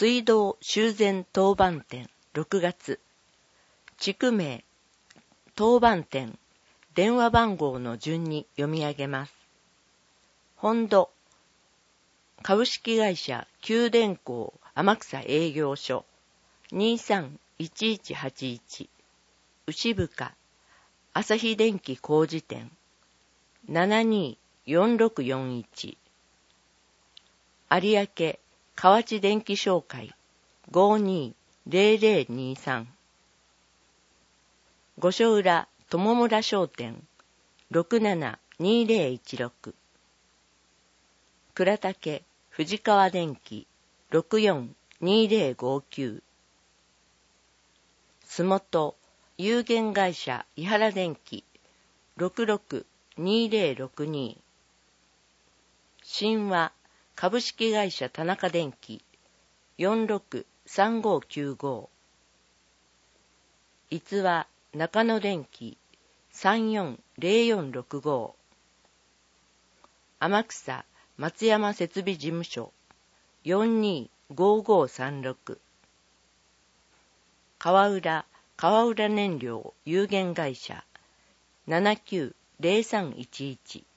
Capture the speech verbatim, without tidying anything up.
水道修繕当番店ろくがつ、地区名、当番店、電話番号の順に読み上げます。本土、株式会社九電工天草営業所 にさんいちいちはちいち、牛深、朝日電機工事店 ななによんろくよんいち、有明河内電機商会 ごにぜろぜろにさん、五所浦友村商店 ろくななにぜろいちろく、倉岳藤川電機 ろくよんにぜろごきゅう、洲本有限会社伊原電機 ろくろくにぜろろくに、神話株式会社田中電機 よんろくさんごきゅうご、逸話中野電機 さんよんぜろよんろくご、天草松山設備事務所 よんにごごさんろく、川浦川浦燃料有限会社 ななきゅうぜろさんいちいち、